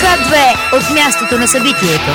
К2 от мястото на събитието.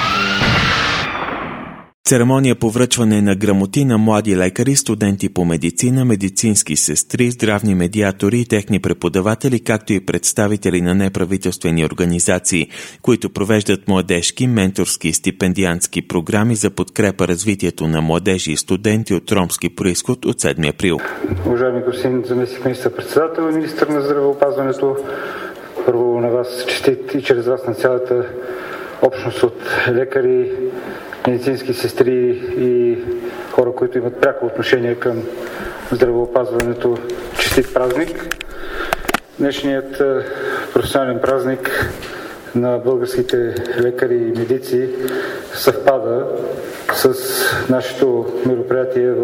Церемония по връчване на грамоти на млади лекари, студенти по медицина, медицински сестри, здравни медиатори и техни преподаватели, както и представители на неправителствени организации, които провеждат младежки, менторски и стипендиантски програми за подкрепа развитието на младежи и студенти от ромски произход от 7 април. Уважаеми господин заместник министър-председател и министър на здравеопазването, първо на вас честит и чрез вас на цялата общност от лекари, медицински сестри и хора, които имат пряко отношение към здравеопазването. Честит празник! Днешният професионален празник на българските лекари и медици съвпада с нашето мероприятие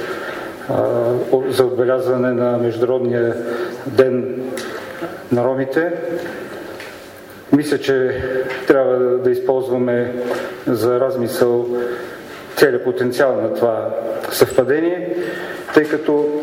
за отбелязване на Международния ден на ромите. Мисля, че трябва да използваме за размисъл целият потенциал на това съвпадение, тъй като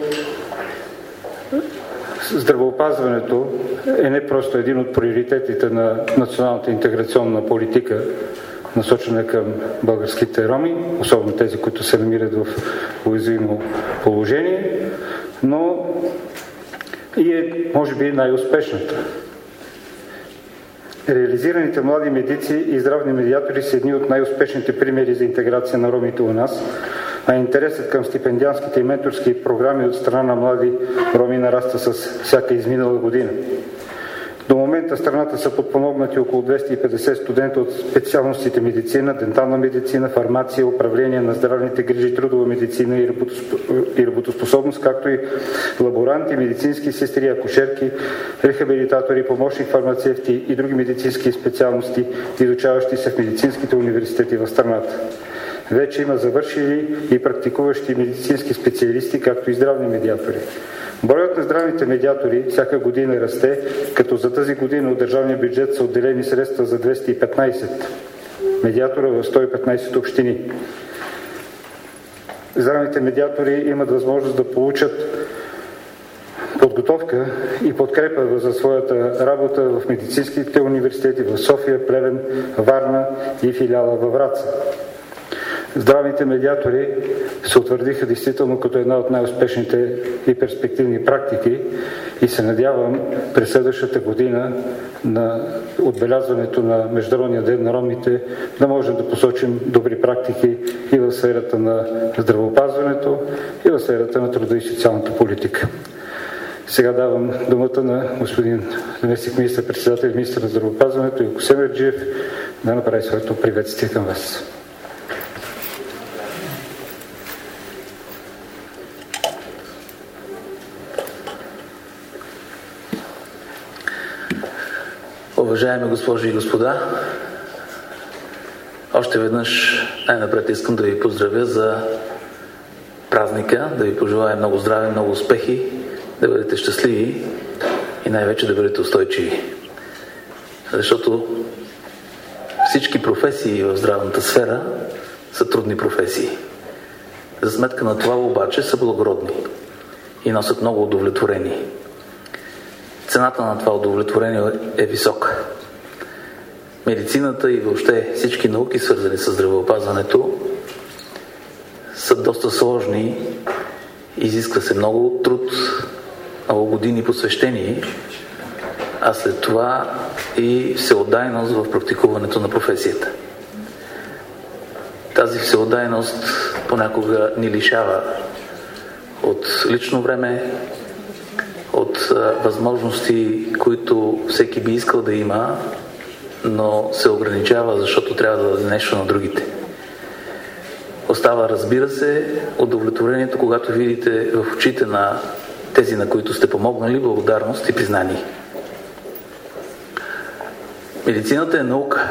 здравеопазването е не просто един от приоритетите на националната интеграционна политика, насочена към българските роми, особено тези, които се намират в уязвимо положение, но и е, може би, най-успешната. Реализираните млади медици и здравни медиатори са едни от най-успешните примери за интеграция на ромите у нас, а интересът към стипендиантските и менторски програми от страна на млади роми нараста с всяка изминала година. До момента в страната са подпомогнати около 250 студента от специалностите медицина, дентална медицина, фармация, управление на здравните грижи, трудова медицина и работоспособност, както и лаборанти, медицински сестри, акушерки, рехабилитатори, помощни фармацевти и други медицински специалности, изучаващи се в медицинските университети в страната. Вече има завършили и практикуващи медицински специалисти, както и здравни медиатори. Броят на здравните медиатори всяка година расте, като за тази година от държавния бюджет са отделени средства за 215 медиатора в 115 общини. Здравните медиатори имат възможност да получат подготовка и подкрепа за своята работа в медицинските университети в София, Плевен, Варна и филиала във Враца. Здравните медиатори се утвърдиха действително като една от най-успешните и перспективни практики и се надявам през следващата година на отбелязването на Международния ден на ромите да можем да посочим добри практики и в сферата на здравеопазването, и в сферата на труда и социалната политика. Сега давам думата на господин заместник министър-председател и министър на здравеопазването Илко Семерджиев да направи своето приветствие към вас. Уважаеми госпожи и господа, още веднъж най-напред искам да ви поздравя за празника, да ви пожелая много здраве, много успехи, да бъдете щастливи и най-вече да бъдете устойчиви. Защото всички професии в здравната сфера са трудни професии. За сметка на това обаче са благородни и носят много удовлетворение. Цената на това удовлетворение е висока. Медицината и въобще всички науки, свързани с здравеопазването, са доста сложни, изисква се много труд, много години посвещение, а след това и всеотдайност в практикуването на професията. Тази всеотдайност понякога ни лишава от лично време, от възможности, които всеки би искал да има, но се ограничава, защото трябва да даде нещо на другите. Остава, разбира се, удовлетворението, когато видите в очите на тези, на които сте помогнали, благодарност и признание. Медицината е наука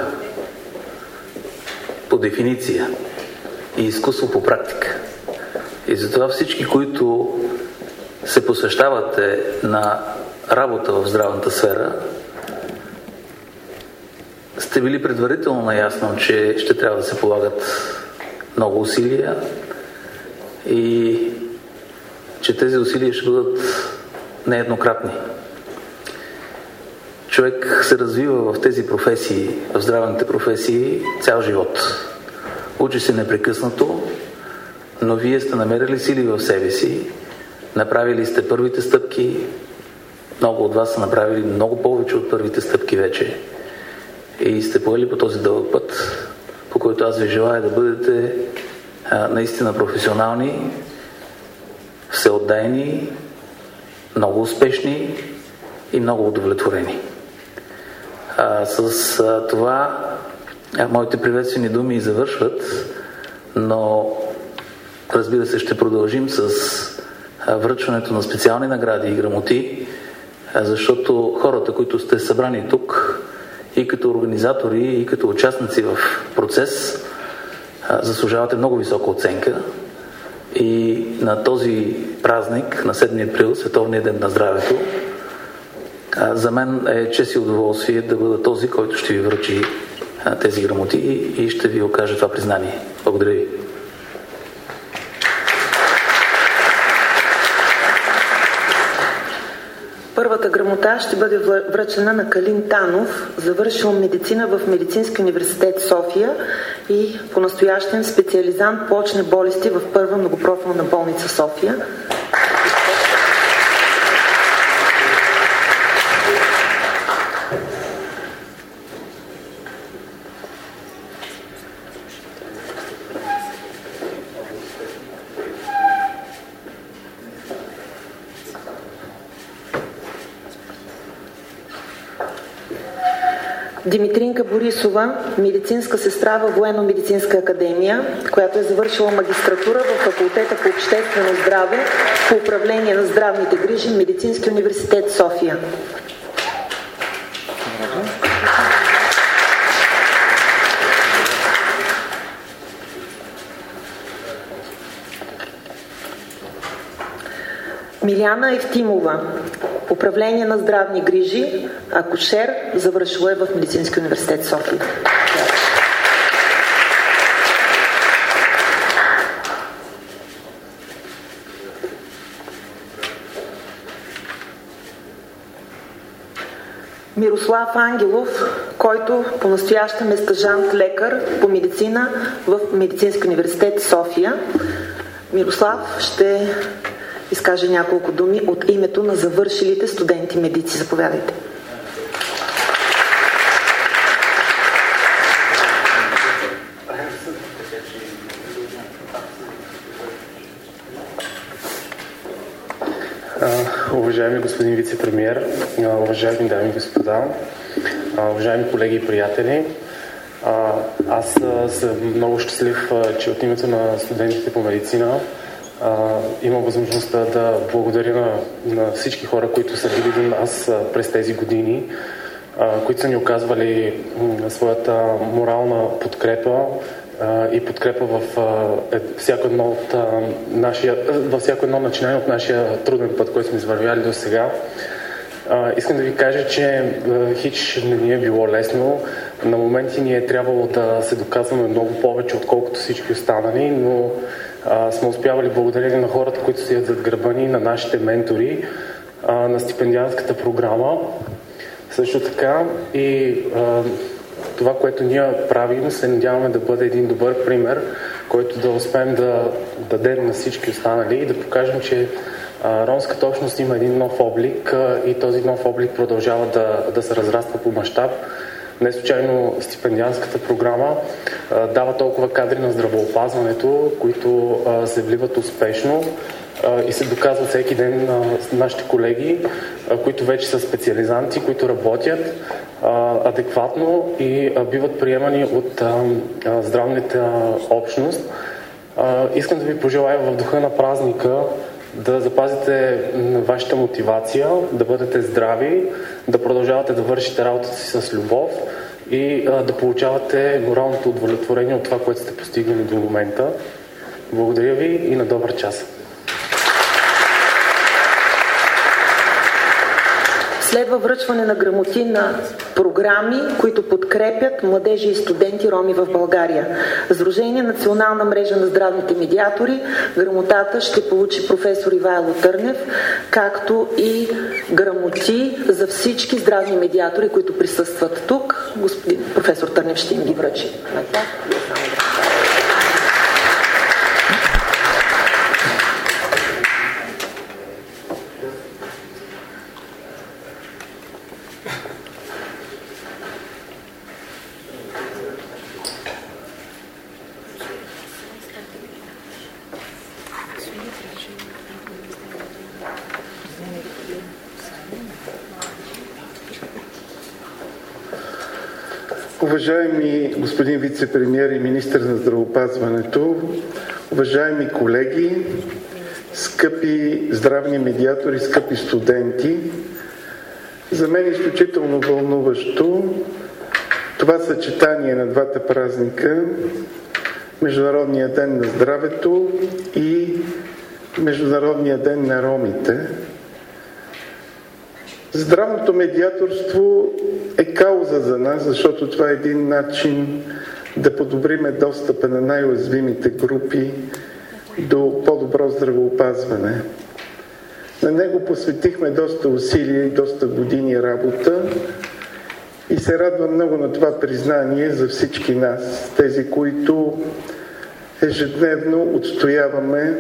по дефиниция и изкуство по практика. И затова всички, които се посвещавате на работа в здравната сфера, сте били предварително наясно, че ще трябва да се полагат много усилия и че тези усилия ще бъдат нееднократни. човек се развива в тези професии, в здравните професии цял живот. Учи се непрекъснато, но вие сте намерили сили в себе си, направили сте първите стъпки, много от вас са направили много повече от първите стъпки вече и сте поели по този дълъг път, по който аз ви желая да бъдете наистина професионални, всеотдайни, много успешни и много удовлетворени. С това моите приветствени думи завършват, но разбира се ще продължим с връчването на специални награди и грамоти, защото хората, които сте събрани тук и като организатори, и като участници в процес, заслужавате много висока оценка. И на този празник, на 7 април, Световния ден на здравето, за мен е чест и удоволствие да бъда този, който ще ви връчи тези грамоти и ще ви окаже това признание. Благодаря ви. Първата грамота ще бъде връчена на Калин Танов, завършил медицина в Медицински университет София и по-настоящен специализант по очни болести в Първа многопрофилна болница София. Димитринка Борисова, медицинска сестра във Военно-медицинска академия, която е завършила магистратура в факултета по обществено здраве по управление на здравните грижи Медицински университет София. Миляна Евтимова, управление на здравни грижи, акушер, завършила е в Медицински университет София. Мирослав Ангелов, който по-настоящем е стажант лекар по медицина в Медицински университет София. Мирослав ще изкаже няколко думи от името на завършилите студенти медици. Заповядайте. Уважаеми господин вице-премиер, уважаеми дами и господа, уважаеми колеги и приятели, аз съм много щастлив, че от името на студентите по медицина имам възможността да благодаря на всички хора, които са били до нас през тези години, които са ни оказвали своята морална подкрепа и подкрепа във всяко едно начинание от нашия труден път, който сме извървяли до сега. Искам да ви кажа, че хич не ни е било лесно. На моменти ни е трябвало да се доказваме много повече, отколкото всички останали, но сме успявали благодарение на хората, които стоят зад гърба ни, на нашите ментори, на стипендиантската програма. Също така и това, което ние правим, се надяваме да бъде един добър пример, който да успеем да дадем на всички останали и да покажем, че ромската общност има един нов облик и този нов облик продължава да се разраства по мащаб. Не случайно стипендиантската програма дава толкова кадри на здравеопазването, които се вливат успешно и се доказват всеки ден на нашите колеги, които вече са специализанти, които работят адекватно и биват приемани от здравната общност. Искам да ви пожелая в духа на празника да запазите вашата мотивация, да бъдете здрави, да продължавате да вършите работата си с любов и да получавате моралното удовлетворение от това, което сте постигнали до момента. Благодаря ви и на добър час! Следва връчване на грамоти на програми, които подкрепят младежи и студенти роми в България. Сдружение Национална мрежа на здравните медиатори. Грамотата ще получи професор Ивайло Търнев, както и грамоти за всички здравни медиатори, които присъстват тук. Господин професор Търнев ще им ги връчи. Уважаеми господин вице-премиер и министър на здравеопазването, уважаеми колеги, скъпи здравни медиатори, скъпи студенти, за мен е изключително вълнуващо това съчетание на двата празника, Международния ден на здравето и Международния ден на ромите. Здравното медиаторство е кауза за нас, защото това е един начин да подобриме достъпа на най-уязвимите групи до по-добро здравеопазване. На него посветихме доста усилия и доста години работа и се радвам много на това признание за всички нас, тези, които ежедневно отстояваме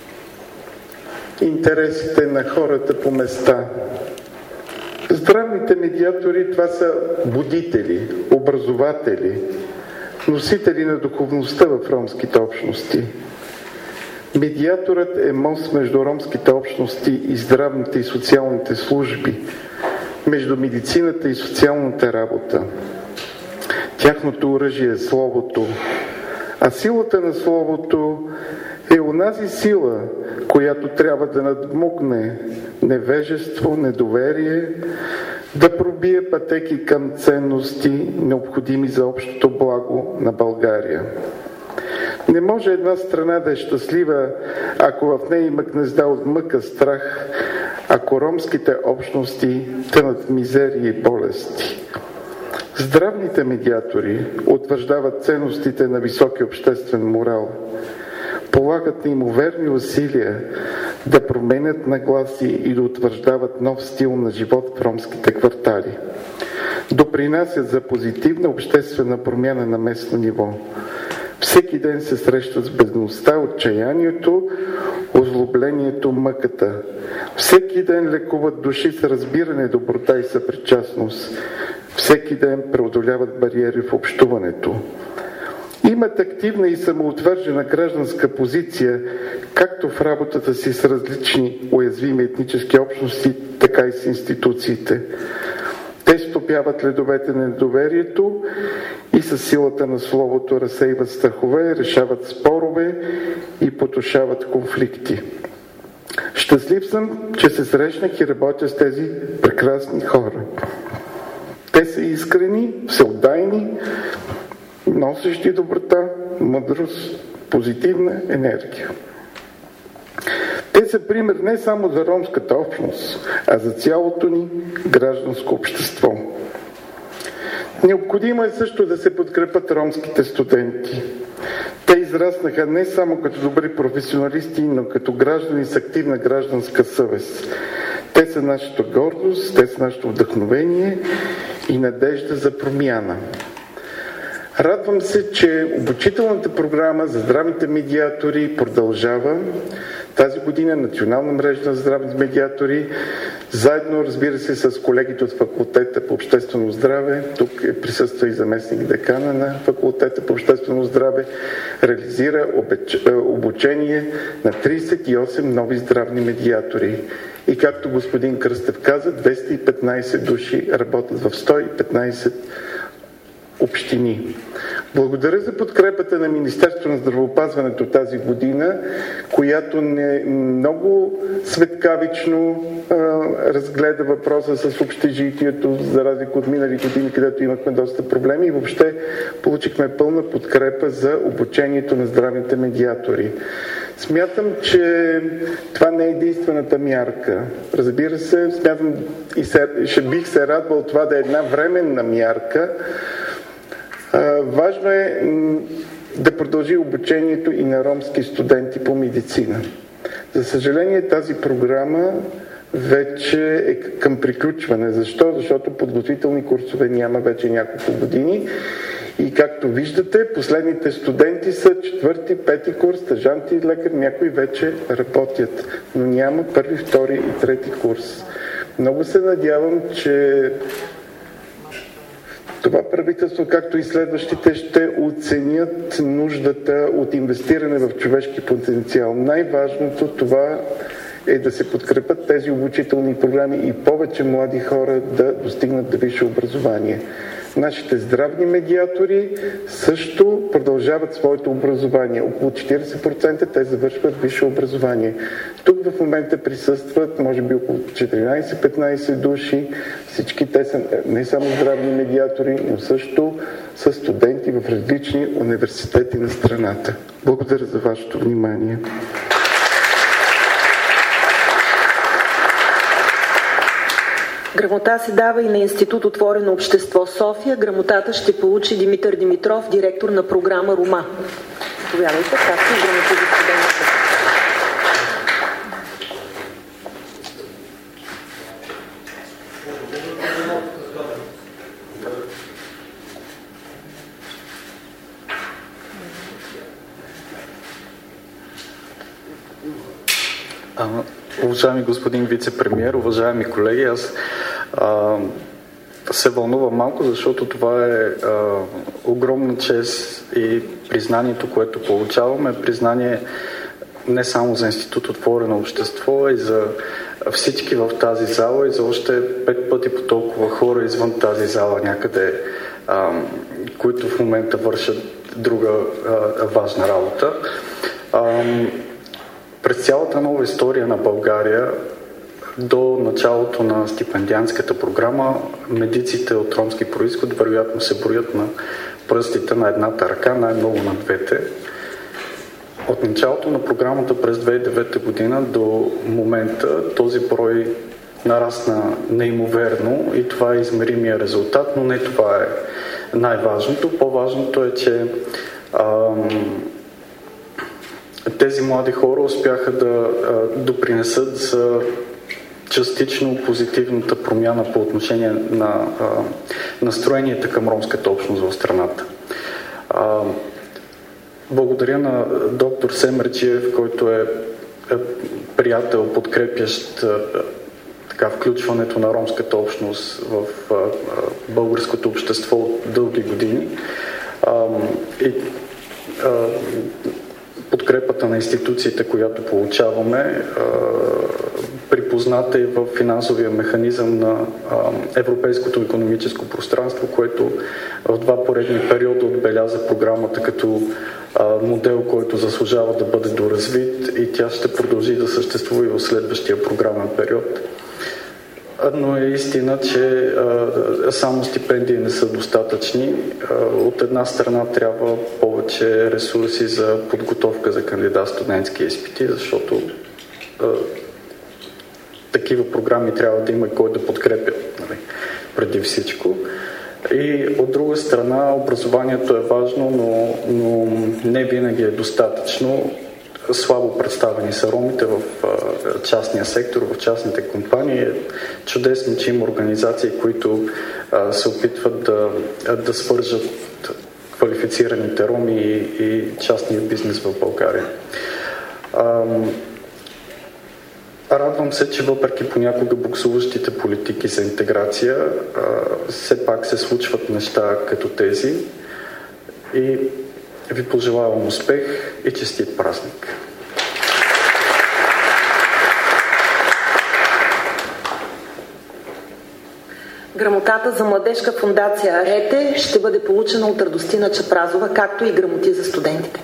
интересите на хората по места. Здравните медиатори, това са будители, образователи, носители на духовността в ромските общности. Медиаторът е мост между ромските общности и здравните и социалните служби, между медицината и социалната работа. Тяхното оръжие е словото, а силата на словото е онази сила, която трябва да надмогне невежество, недоверие, да пробие пътеки към ценности, необходими за общото благо на България. Не може една страна да е щастлива, ако в нея има гнезда от мъка, страх, ако ромските общности тънат мизерия и болести. Здравните медиатори утвърждават ценностите на високи обществен морал, полагат неимоверни усилия да променят нагласи и да утвърждават нов стил на живот в ромските квартали. Допринасят за позитивна обществена промяна на местно ниво. Всеки ден се срещат с бедността, отчаянието, озлоблението, мъката. Всеки ден лекуват души с разбиране, доброта и съпричастност. Всеки ден преодоляват бариери в общуването. Имат активна и самоутвържена гражданска позиция, както в работата си с различни уязвими етнически общности, така и с институциите. Те стопяват ледовете на недоверието и със силата на словото разсейват страхове, решават спорове и потушават конфликти. Щастлив съм, че се срещнах и работя с тези прекрасни хора. Те са искрени, всеотдайни, носещи доброта, мъдрост, позитивна енергия. Те са пример не само за ромската общност, а за цялото ни гражданско общество. Необходимо е също да се подкрепят ромските студенти. Те израснаха не само като добри професионалисти, но като граждани с активна гражданска съвест. Те са нашата гордост, те са нашето вдъхновение и надежда за промяна. Радвам се, че обучителната програма за здравните медиатори продължава. Тази година Национална мрежа на здравни медиатори, заедно, разбира се, с колегите от факултета по обществено здраве, тук присъства и заместник декана на факултета по обществено здраве, реализира обучение на 38 нови здравни медиатори. И както господин Кръстев каза, 215 души работят в 115 общини. Благодаря за подкрепата на Министерството на здравеопазването тази година, която много светкавично разгледа въпроса с общежитието, за разлика от минали години, където имахме доста проблеми и въобще получихме пълна подкрепа за обучението на здравните медиатори. Смятам, че това не е единствената мярка. Разбира се, смятам и бих се радвал това да е една временна мярка. Важно е да продължи обучението и на ромски студенти по медицина. За съжаление, тази програма вече е към приключване. Защо? Защото подготвителни курсове няма вече няколко години. И както виждате, последните студенти са 4-ти, 5-ти курс, стажанти и лекар, някои вече работят, но няма 1-ви, 2-и и 3-ти курс. Много се надявам, че това правителство, както и следващите, ще оценят нуждата от инвестиране в човешки потенциал. Най-важното това е да се подкрепят тези обучителни програми и повече млади хора да достигнат до висше образование. Нашите здравни медиатори също продължават своето образование. Около 40% те завършват висше образование. Тук в момента присъстват може би около 14-15 души. Всички те са не само здравни медиатори, но също са студенти в различни университети на страната. Благодаря за вашето внимание. Грамота се дава и на Институт Отворено общество София. Грамотата ще получи Димитър Димитров, директор на програма Рома. Заповядайте, както и грамота за студентите. Уважаеми господин вице-премиер, уважаеми колеги, аз се вълнувам малко, защото това е огромна чест и признанието, което получаваме, признание не само за Институт Отворено общество, а и за всички в тази зала и за още 5 пъти по толкова хора извън тази зала някъде, които в момента вършат друга важна работа. През цялата нова история на България до началото на стипендиантската програма медиците от ромски произход вероятно се броят на пръстите на едната ръка, най-много на двете. От началото на програмата през 2009 година до момента този брой нарасна неимоверно и това е измеримия резултат, но не това е най-важното. По-важното е, че тези млади хора успяха да допринесат за частично позитивната промяна по отношение на настроенията към ромската общност в страната. Благодаря на доктор Семерджиев, който е приятел, подкрепящ включването на ромската общност в българското общество от дълги години. Подкрепата на институциите, която получаваме, припозната и в финансовия механизъм на Европейското икономическо пространство, което в 2 поредни периода отбеляза програмата като модел, който заслужава да бъде доразвит и тя ще продължи да съществува и в следващия програмен период. Но е истина, че само стипендии не са достатъчни. От една страна трябва повече ресурси за подготовка за кандидат-студентски изпити, защото такива програми трябва да има и кой да подкрепят, преди всичко. И от друга страна образованието е важно, но не винаги е достатъчно. Слабо представени са ромите в частния сектор, в частните компании. Чудесно, че има организации, които се опитват да свържат квалифицираните роми и частния бизнес в България. Радвам се, че въпреки понякога буксуващите политики за интеграция, все пак се случват неща като тези и ви пожелавам успех и честит празник! Грамотата за младежка фондация Арете ще бъде получена от Радостина Чапразова, както и грамоти за студентите.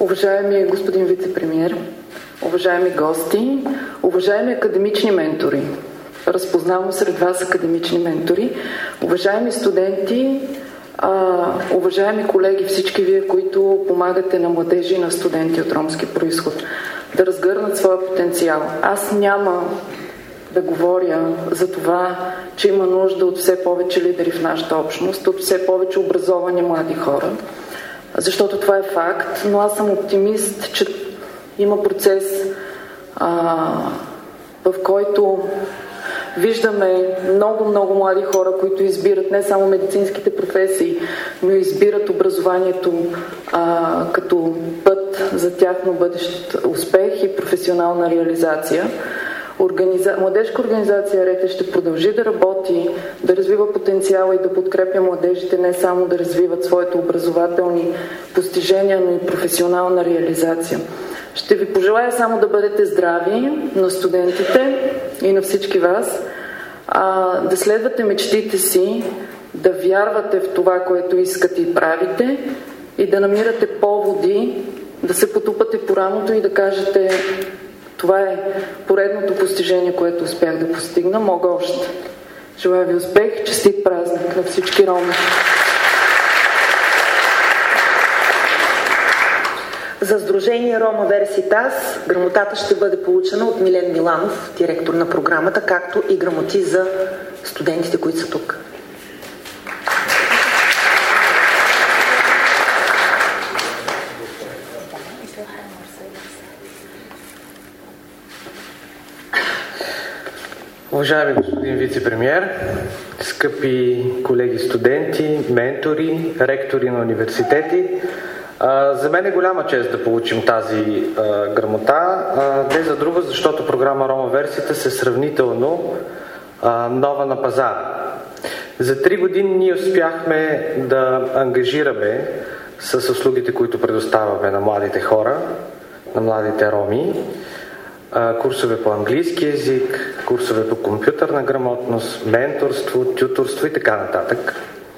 Уважаеми господин вице-премиер, уважаеми гости, уважаеми академични ментори, разпознавам сред вас академични ментори, уважаеми студенти, уважаеми колеги, всички вие, които помагате на младежи и на студенти от ромски произход да разгърнат своя потенциал. Аз няма да говоря за това, че има нужда от все повече лидери в нашата общност, от все повече образовани млади хора, защото това е факт, но аз съм оптимист, че има процес, в който виждаме много млади хора, които избират не само медицинските професии, но и избират образованието като път за тяхно бъдещ успех и професионална реализация. Младежка организация РЕТЕ ще продължи да работи, да развива потенциала и да подкрепя младежите не само да развиват своите образователни постижения, но и професионална реализация. Ще ви пожелая само да бъдете здрави на студентите и на всички вас, да следвате мечтите си, да вярвате в това, което искате и правите и да намирате поводи, да се потупате по рамото и да кажете: това е поредното постижение, което успях да постигна, мога още. Желая ви успех, честит празник на всички роми! За Сдружение Рома Верситас грамотата ще бъде получена от Милен Миланов, директор на програмата, както и грамоти за студентите, които са тук. Уважаеми господин вице-премиер, скъпи колеги студенти, ментори, ректори на университети, за мен е голяма чест да получим тази грамота. Не за друго, защото програма Рома Верситас е сравнително нова на пазара. За 3 години ние успяхме да ангажираме с услугите, които предоставяме на младите хора, на младите роми, курсове по английски език, курсове по компютърна грамотност, менторство, тюторство и така нататък.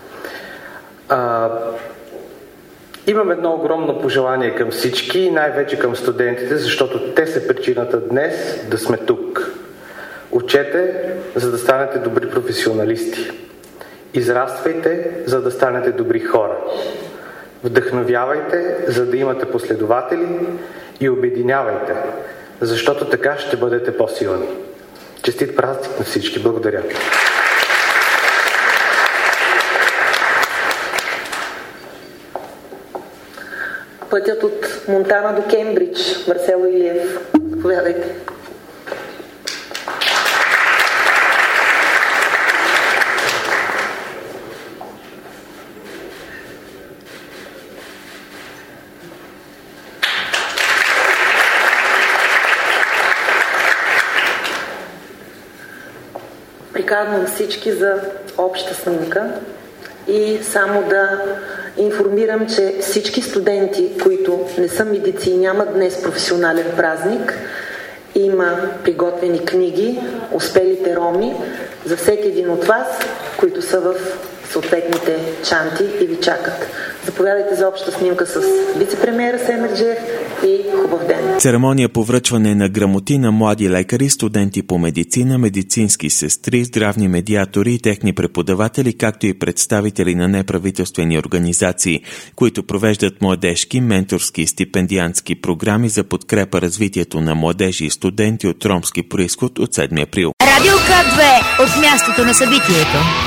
Имам едно огромно пожелание към всички и най-вече към студентите, защото те са причината днес да сме тук. Учете, за да станете добри професионалисти. Израствайте, за да станете добри хора. Вдъхновявайте, за да имате последователи, и обединявайте, защото така ще бъдете по-силни. Честит празник на всички! Благодаря! Пътят от Монтана до Кембридж. Марсело Илиев. Заповядайте. Приканвам всички за обща снимка и само да информирам, че всички студенти, които не са медици и нямат днес професионален празник, има приготвени книги «Успелите роми» за всеки един от вас, които са в съответните чанти и ви чакат. Заповядайте за обща снимка с вице-премиера Семерджиев и хубав ден. Церемония по връчване на грамоти на млади лекари, студенти по медицина, медицински сестри, здравни медиатори и техни преподаватели, както и представители на неправителствени организации, които провеждат младежки, менторски и стипендиантски програми за подкрепа развитието на младежи и студенти от ромски произход от 7 април. Радио К2 от мястото на събитието.